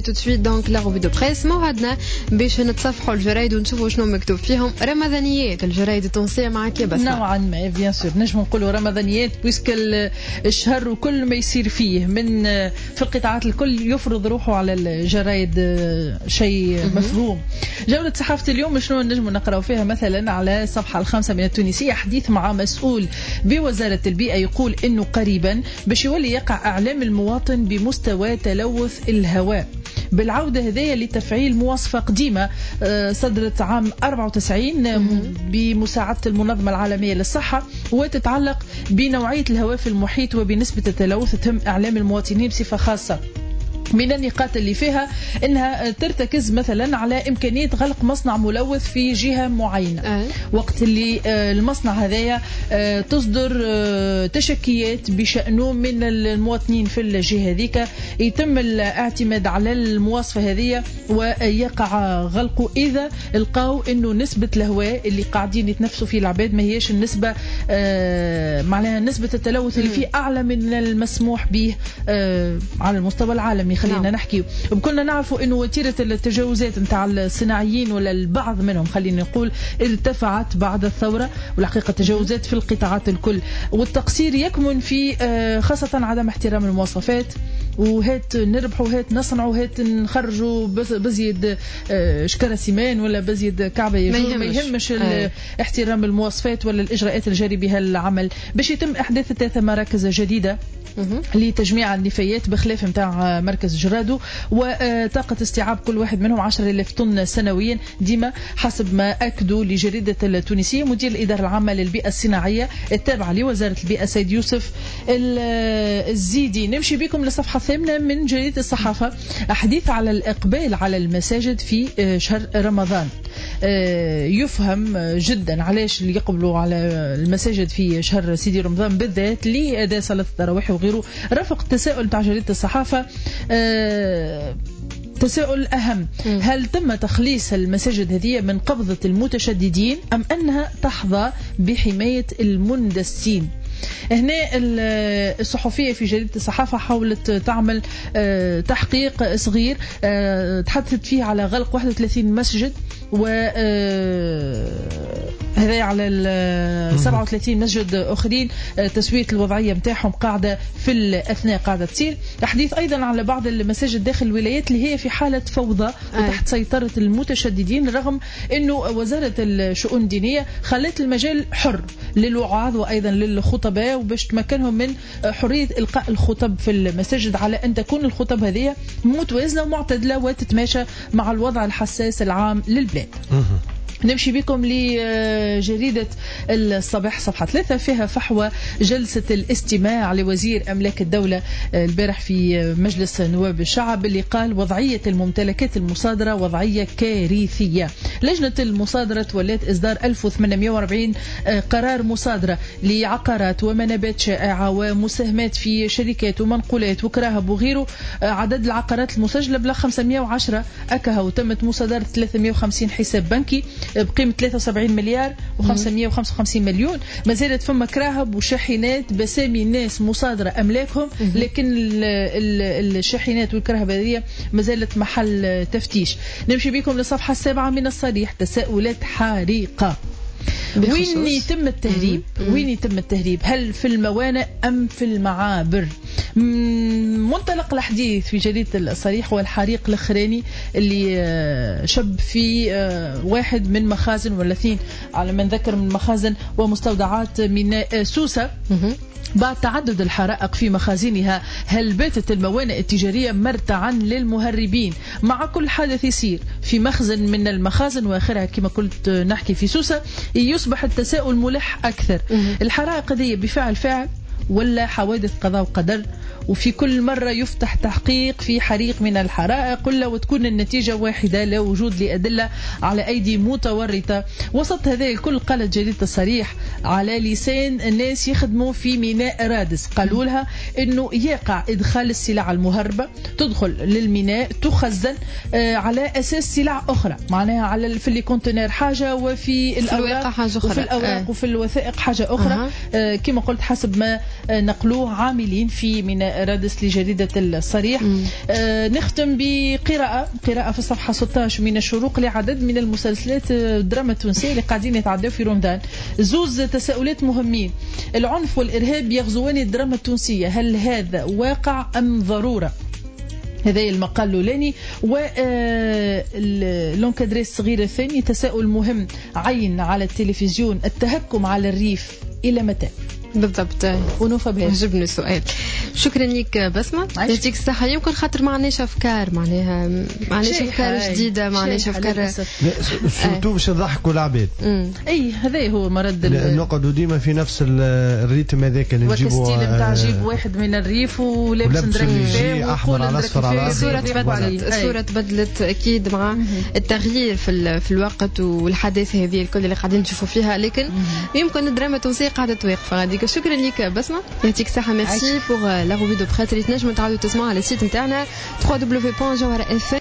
tout de suite donc la revue de presse موعدنا باش نتصفحوا الجرايد ونشوفوا شنو مكتوب فيهم. رمضانيات الجرايد التونسيه معك يا بسمة. نوعا ما بيان سور نجم نقولوا رمضانيات بويسك الشهر وكل ما يصير فيه من في القطاعات الكل يفرض روحه على الجرايد شيء مفهوم. جولة صحافة اليوم شنو نجم نقرأ فيها مثلا على الصفحة الخامسة من التونسية حديث مع مسؤول بوزارة البيئة يقول انه قريبا باش يولي يقع اعلام المواطن بمستوى تلوث الهواء بالعودة هذية لتفعيل مواصفة قديمة صدرت عام 94 بمساعدة المنظمة العالمية للصحة وتتعلق بنوعية الهواء في المحيط وبنسبة التلوث تهم إعلام المواطنين بصفة خاصة. من النقاط اللي فيها انها ترتكز مثلا على امكانيه غلق مصنع ملوث في جهه معينه وقت اللي المصنع هذايا تصدر تشكيات بشانه من المواطنين في الجهه هذيك يتم الاعتماد على المواصفه هذه ويقع غلقه اذا لقاو انه نسبه الهواء اللي قاعدين يتنفسوا فيه العباد ما هيش النسبه معناها نسبه التلوث اللي فيه اعلى من المسموح به على المستوى العالمي. خلينا نحكي وكلنا نعرفوا انه وتيره التجاوزات نتاع الصناعيين ولا البعض منهم خلينا نقول ارتفعت بعد الثوره والحقيقه تجاوزات في القطاعات الكل والتقصير يكمن في خاصه عدم احترام المواصفات وهات نربحوا هات نصنعوا هات نخرجوا بزيد شكرا سيمان ولا بزيد كعبه يجوز ما يهمش احترام المواصفات ولا الاجراءات الجاري بها العمل باش يتم احداث 3 مراكز جديده لتجميع النفايات بخلاف متاع مركز جرادو وطاقة استيعاب كل واحد منهم 10,000 طن سنويا ديما حسب ما أكدوا لجريدة التونسية مدير الإدارة العامة للبيئة الصناعية التابعة لوزارة البيئة سيد يوسف الزيدي. نمشي بكم للصفحة 8 من جريدة الصحافة حديث على الإقبال على المساجد في شهر رمضان. يفهم جدا علاش اللي يقبلوا على المساجد في شهر سيدي رمضان بالذات لأداء صلاة التراويح وغيره. رفق التساؤل تاع جريدة الصحافة تساؤل أهم هل تم تخليص المساجد هذه من قبضة المتشددين أم أنها تحظى بحماية المندسين؟ هنا الصحفية في جريدة الصحافة حاولت تعمل تحقيق صغير تحدثت فيه على غلق 31 مسجد و هذا على 37 مسجد اخرين تسويه الوضعيه نتاعهم قاعده في الاثناء قاعده تصير. تحديث ايضا على بعض المساجد داخل الولايات اللي هي في حاله فوضى وتحت سيطره المتشددين رغم انه وزاره الشؤون الدينيه خلت المجال حر للوعاظ وايضا للخطباء وباش تمكنهم من حريه القاء الخطب في المساجد على ان تكون الخطب هذه متوازنه ومعتدله وتتماشى مع الوضع الحساس العام للبلاد. نمشي بكم لجريدة الصباح صفحة 3 فيها فحوى جلسة الاستماع لوزير أملاك الدولة البارح في مجلس نواب الشعب اللي قال وضعية الممتلكات المصادرة وضعية كارثية. لجنة المصادرة ولات إصدار 1840 قرار مصادرة لعقارات ومنابات شائعة ومساهمات في شركات ومنقولات وكراهب وغيره. عدد العقارات المسجلة بلا 510 أكها وتمت مصادرة 350 حساب بنكي بقيمة 73 مليار و555 مليون. ما زالت فما كراهب وشاحنات بسامي الناس مصادرة أملاكهم لكن الشاحنات والكراهب هذه ما زالت محل تفتيش. نمشي بكم للصفحة 7 من الصريح تساؤلات حريقة. وين يتم التهريب؟ وين يتم التهريب؟ هل في الموانئ أم في المعابر؟ منطلق الحديث في جريدة الصريح هو الحريق الأخراني اللي شب في واحد من مخازن ولا 2 على ما نذكر من مخازن ومستودعات من سوسة بعد تعدد الحرائق في مخازنها. هل باتت الموانئ التجارية مرتعا للمهربين؟ مع كل حادث يصير في مخزن من المخازن واخرها كما قلت نحكي في سوسة يصبح التساؤل ملح أكثر. الحرائق دي بفعل فاعل ولا حوادث قضاء وقدر؟ وفي كل مرة يفتح تحقيق في حريق من الحرائق كلها وتكون النتيجة واحدة لا وجود لأدلة على أيدي متورطة. وسط هذا الكل قالت جريدة الصريح على لسان الناس يخدموا في ميناء رادس. قالوا لها انه يقع ادخال السلع المهربه تدخل للميناء تخزن على اساس سلع اخرى، معناها على في لي كونتينر حاجه وفي الاوراق حاجه اخرى، وفي الاوراق وفي الوثائق حاجه اخرى. كما قلت حسب ما نقلوه عاملين في ميناء رادس لجريده الصريح. نختم بقراءه في الصفحه 16 من الشروق لعدد من المسلسلات الدراما التونسيه اللي قاعدين يتعدوا في رمضان. زوز تساؤلات مهمين: العنف والارهاب يغزوان الدراما التونسيه، هل هذا واقع ام ضروره؟ هذا المقال الأولاني. واللونكادري الصغير الثاني: تساؤل مهم عين على التلفزيون، التهكم على الريف إلى متى؟ بالضبط. ونوفى بها. عجبني السؤال. شكرا لك بسمة، يعطيك الصحة. يمكن خاطر معناش أفكار، معناها معناش أفكار جديدة، معناش أفكار سورتو باش نضحكوا العباد. أي هذا هو مرد. نقعدوا ديما في نفس الريتم هذاك اللي نجيبوا وكستيل نتاع جيب واحد من الريف ولابس ندرك أحمر على أصفر على الصورة تبدلت أكيد مع التغيير في الوقت والحداثة هذه الكل اللي قاعدين نشوفوا فيها، لكن يمكن الدراما التونسية قاعدة توقف غاديك. شكرا لك بسمة، يعطيك الصحة. ميرسي بوغ لا روفي دو بريس اللي تنجموا تعاودوا تسمعوا على السيت نتاعنا www.jawhara.fr.